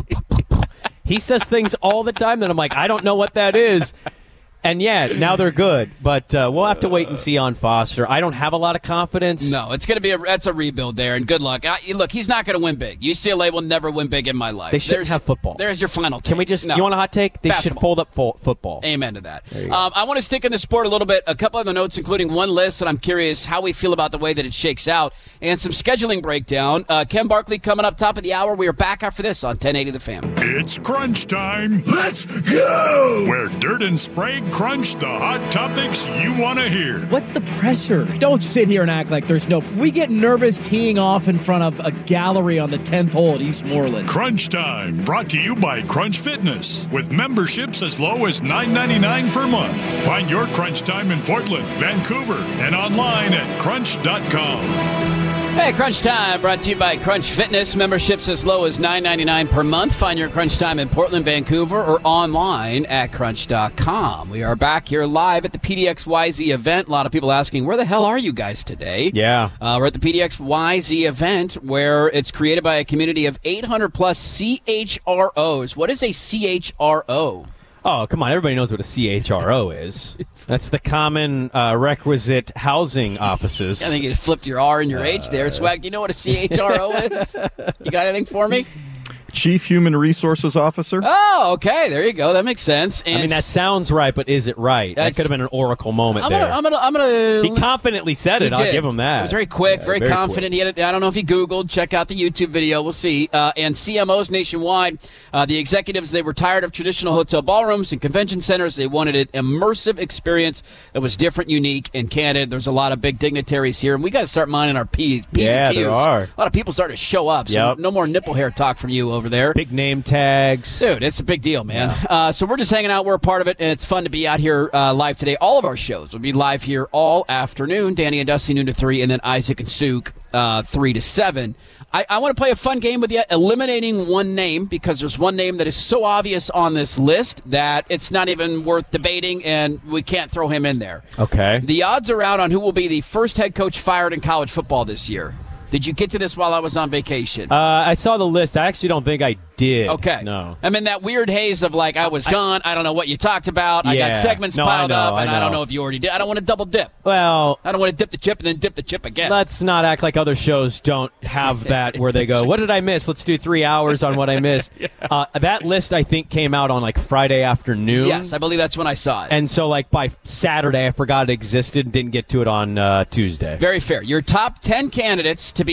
He says things all the time that I'm like, I don't know what that is. And now they're good. But we'll have to wait and see on Foster. I don't have a lot of confidence. No, it's going to be that's a rebuild there, and good luck. Look, he's not going to win big. UCLA will never win big in my life. They shouldn't have football. There's your final take. Can we just, you want a hot take? They should fold up football. Amen to that. I want to stick in the sport a little bit. A couple other notes, including one list, and I'm curious how we feel about the way that it shakes out, and some scheduling breakdown. Ken Barkley coming up top of the hour. We are back after this on 1080 The Fan. It's crunch time. Let's go! Where Dirt and Sprague crunch the hot topics you want to hear. What's the pressure? Don't sit here and act like there's no... We get nervous teeing off in front of a gallery on the 10th hole at Eastmoreland. Crunch Time, brought to you by Crunch Fitness, with memberships as low as $9.99 per month. Find your Crunch Time in Portland, Vancouver, and online at crunch.com. Hey, Crunch Time, brought to you by Crunch Fitness. Memberships as low as $9.99 per month. Find your Crunch Time in Portland, Vancouver, or online at crunch.com. We are back here live at the PDXYZ event. A lot of people asking, where the hell are you guys today? Yeah. We're at the PDXYZ event, where it's created by a community of 800-plus CHROs. What is a CHRO? Oh, come on. Everybody knows what a CHRO is. That's the common requisite housing offices. I think you flipped your R and your H there, Swag. Do you know what a CHRO is? You got anything for me? Chief Human Resources Officer. Oh, okay. There you go. That makes sense. And I mean, that sounds right, but is it right? That could have been an oracle moment there. I'm gonna. He confidently said it. I'll give him that. It was very quick, very confident. Quick. I don't know if he Googled. Check out the YouTube video. We'll see. And CMOs nationwide, the executives, they were tired of traditional hotel ballrooms and convention centers. They wanted an immersive experience that was different, unique, and candid. There's a lot of big dignitaries here, and we got to start minding our P's and Q's. There are. A lot of people starting to show up, so no more nipple hair talk from you over there. Big name tags. Dude, it's a big deal, man. Yeah. So we're just hanging out. We're a part of it, and it's fun to be out here live today. All of our shows will be live here all afternoon. Danny and Dusty, noon to 3, and then Isaac and Suk, 3 to 7. I want to play a fun game with you, eliminating one name, because there's one name that is so obvious on this list that it's not even worth debating, and we can't throw him in there. Okay. The odds are out on who will be the first head coach fired in college football this year. Did you get to this while I was on vacation? I saw the list. I actually don't think I did. Okay. No. I'm in that weird haze of I was gone. I don't know what you talked about. I got segments piled up, and I don't know if you already did. I don't want to double dip. Well, I don't want to dip the chip and then dip the chip again. Let's not act like other shows don't have that where they go, what did I miss? Let's do 3 hours on what I missed. That list, I think, came out on Friday afternoon. Yes, I believe that's when I saw it. And so by Saturday, I forgot it existed and didn't get to it on Tuesday. Very fair. Your top 10 candidates to be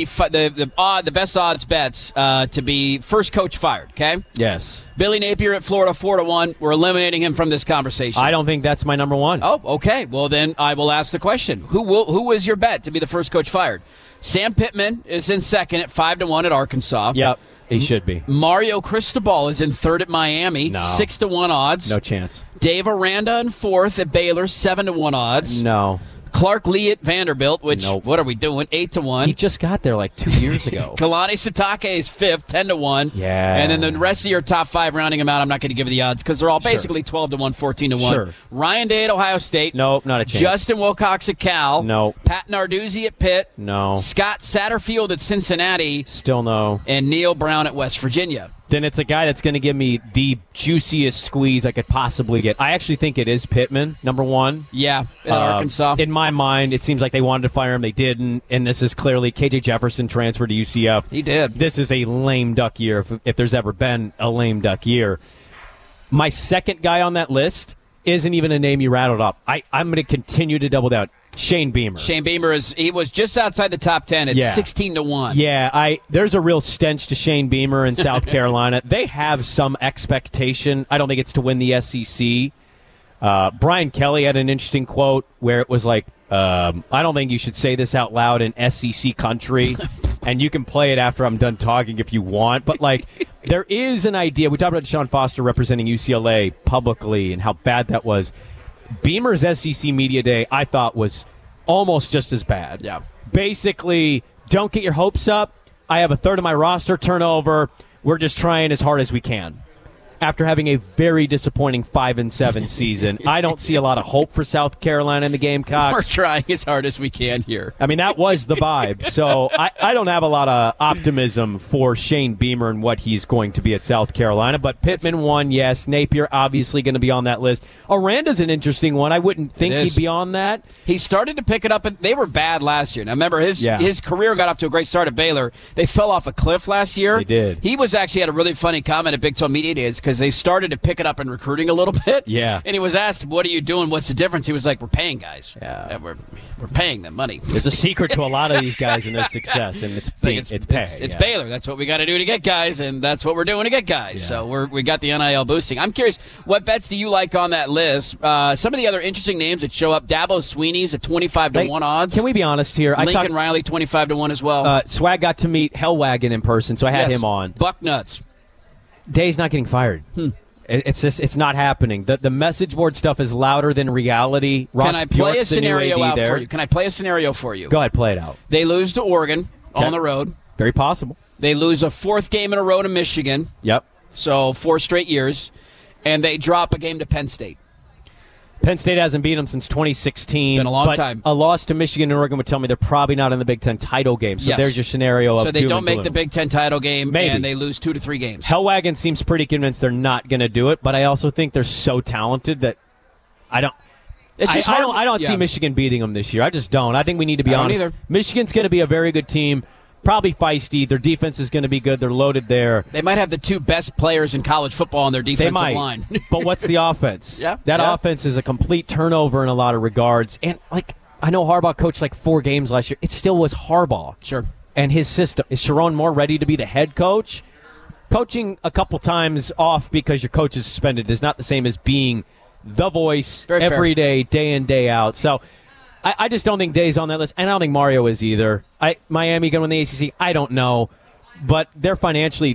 the best odds bets to be first coach fired, okay? Yes. Billy Napier at Florida, 4-1. We're eliminating him from this conversation. I don't think that's my number one. Oh, okay. Well, then I will ask the question. Who is your bet to be the first coach fired? Sam Pittman is in second at 5-1 at Arkansas. Yep, he should be. Mario Cristobal is in third at Miami, 6-1 odds. No chance. Dave Aranda in fourth at Baylor, 7-1 odds. No. Clark Lee at Vanderbilt, which, what are we doing, 8-1. He just got there 2 years ago. Kalani Sitake is fifth, 10-1. Yeah. And then the rest of your top 5, rounding them out, I'm not going to give you the odds because they're all basically 12-1, 14-1. Sure. Ryan Day at Ohio State. Nope, not a chance. Justin Wilcox at Cal. No. Pat Narduzzi at Pitt. No. Scott Satterfield at Cincinnati. Still no. And Neil Brown at West Virginia. Then it's a guy that's going to give me the juiciest squeeze I could possibly get. I actually think it is Pittman, number one. Yeah, at Arkansas. In my mind, it seems like they wanted to fire him. They didn't. And this is clearly KJ Jefferson transferred to UCF. He did. This is a lame duck year, if there's ever been a lame duck year. My second guy on that list isn't even a name you rattled up. I'm going to continue to double down. Shane Beamer. Shane Beamer he was just outside the top 10 at 16-1. Yeah, there's a real stench to Shane Beamer in South Carolina. They have some expectation. I don't think it's to win the SEC. Brian Kelly had an interesting quote where it was I don't think you should say this out loud in SEC country, and you can play it after I'm done talking if you want. But there is an idea. We talked about Deshaun Foster representing UCLA publicly and how bad that was. Beamer's SEC Media Day, I thought, was almost just as bad. Yeah. Basically, don't get your hopes up. I have a third of my roster turnover. We're just trying as hard as we can. After having a very disappointing 5-7 season, I don't see a lot of hope for South Carolina and the Gamecocks. We're trying as hard as we can here. I mean, that was the vibe. So I don't have a lot of optimism for Shane Beamer and what he's going to be at South Carolina. But Pittman won, yes. Napier obviously going to be on that list. Aranda's an interesting one. I wouldn't think he'd be on that. He started to pick it up, and they were bad last year. Now, remember, his career got off to a great start at Baylor. They fell off a cliff last year. They did. He had a really funny comment at Big 12 Media Days because they started to pick it up in recruiting a little bit. Yeah. And he was asked, what are you doing? What's the difference? He was like, we're paying guys. Yeah. We're paying them money. There's a secret to a lot of these guys and their success, and it's pay. It's Baylor. That's what we got to do to get guys, and that's what we're doing to get guys. Yeah. So we got the NIL boosting. I'm curious, what bets do you like on that list? Some of the other interesting names that show up, Dabo Swinney's at 25-1 odds. Can we be honest here? Lincoln Riley, 25-1 as well. Swag got to meet Hellwagon in person, so I had him on. Bucknuts. Day's not getting fired. It's not happening. The message board stuff is louder than reality. Ross Can I play Bjork's a scenario out there. for you? Can I play a scenario for you? Go ahead, play it out. They lose to Oregon on the road. Very possible. They lose a fourth game in a row to Michigan. Yep. So 4 straight years. And they drop a game to Penn State. Penn State hasn't beat them since 2016. Been a long time. A loss to Michigan and Oregon would tell me they're probably not in the Big Ten title game. So there's your scenario of so they doom don't and make gloom. the Big Ten title game, Maybe. and they lose 2 to 3 games. Hellwagon seems pretty convinced they're not going to do it, but I also think they're so talented that I don't. I don't see Michigan beating them this year. I just don't. I think we need to be honest. Either. Michigan's going to be a very good team. probably feisty. Their defense is going to be good. They're loaded there. They might have the two best players in college football on their defensive line. But what's the offense? That offense is a complete turnover in a lot of regards. And, I know Harbaugh coached 4 games last year. It still was Harbaugh. Sure. And his system. Is Sharon Moore ready to be the head coach? Coaching a couple times off because your coach is suspended is not the same as being the voice every day in, day out. So I just don't think Day's on that list. And I don't think Mario is either. Miami going to win the ACC? I don't know. But they're financially,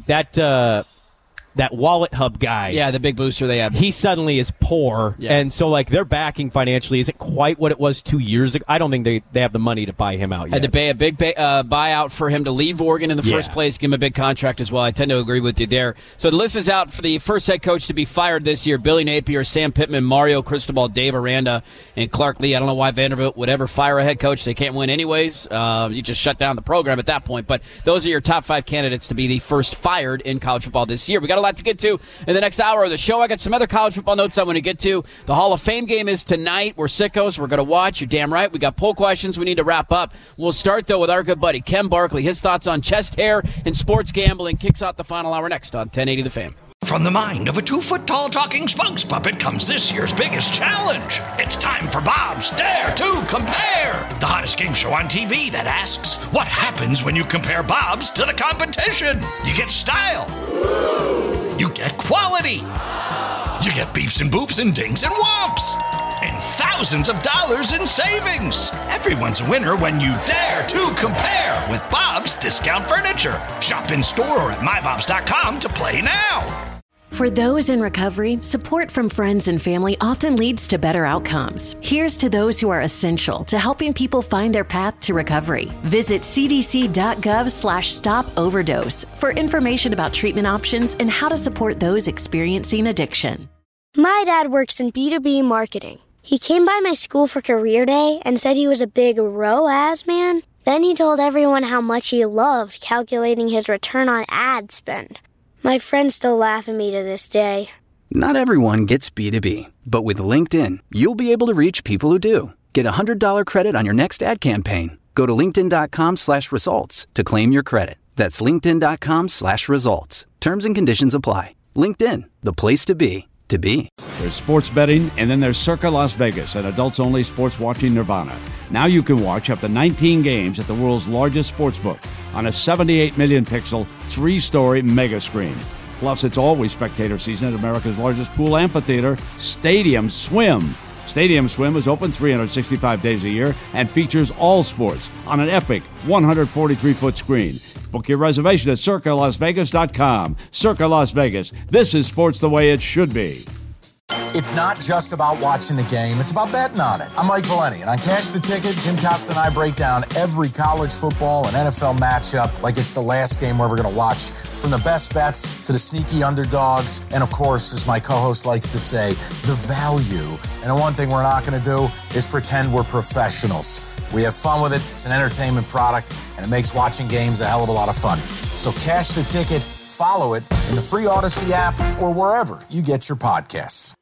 that Wallet Hub guy. Yeah, the big booster they have. He suddenly is poor. Yeah. And so, their backing financially isn't quite what it was 2 years ago. I don't think they have the money to buy him out yet. Had to pay a big buyout for him to leave Oregon in the first place, give him a big contract as well. I tend to agree with you there. So the list is out for the first head coach to be fired this year. Billy Napier, Sam Pittman, Mario Cristobal, Dave Aranda, and Clark Lee. I don't know why Vanderbilt would ever fire a head coach. They can't win anyways. You just shut down the program at that point. But those are your top 5 candidates to be the first fired in college football this year. We got a lot to get to in the next hour of the show. I got some other college football notes I want to get to. The Hall of Fame game is tonight. We're sickos. We're going to watch. You're damn right. We got poll questions we need to wrap up. We'll start, though, with our good buddy Ken Barkley. His thoughts on chest hair and sports gambling kicks out the final hour next on 1080 The Fan. From the mind of a 2-foot-tall talking spokes puppet comes this year's biggest challenge. It's time for Bob's Dare to Compare, the hottest game show on TV that asks, what happens when you compare Bob's to the competition? You get style. You get quality. You get beeps and boops and dings and whomps. And thousands of dollars in savings. Everyone's a winner when you dare to compare with Bob's Discount Furniture. Shop in store or at mybobs.com to play now. For those in recovery, support from friends and family often leads to better outcomes. Here's to those who are essential to helping people find their path to recovery. Visit cdc.gov/stop-overdose for information about treatment options and how to support those experiencing addiction. My dad works in B2B marketing. He came by my school for career day and said he was a big ROAS man. Then he told everyone how much he loved calculating his return on ad spend. My friends still laugh at me to this day. Not everyone gets B2B, but with LinkedIn, you'll be able to reach people who do. Get a $100 credit on your next ad campaign. Go to linkedin.com/results to claim your credit. That's linkedin.com/results. Terms and conditions apply. LinkedIn, the place to be. There's sports betting, and then there's Circa Las Vegas, an adults-only sports watching nirvana. Now you can watch up to 19 games at the world's largest sportsbook on a 78 million pixel, 3-story mega screen. Plus, it's always spectator season at America's largest pool amphitheater, Stadium Swim. Stadium Swim is open 365 days a year and features all sports on an epic 143-foot screen. Book your reservation at CircaLasVegas.com. Circa Las Vegas. This is sports the way it should be. It's not just about watching the game, it's about betting on it. I'm Mike Valeni, and on Cash the Ticket, Jim Costa and I break down every college football and NFL matchup like it's the last game we're ever going to watch. From the best bets to the sneaky underdogs, and of course, as my co-host likes to say, the value. And the one thing we're not going to do is pretend we're professionals. We have fun with it, it's an entertainment product, and it makes watching games a hell of a lot of fun. So Cash the Ticket, follow it in the free Odyssey app or wherever you get your podcasts.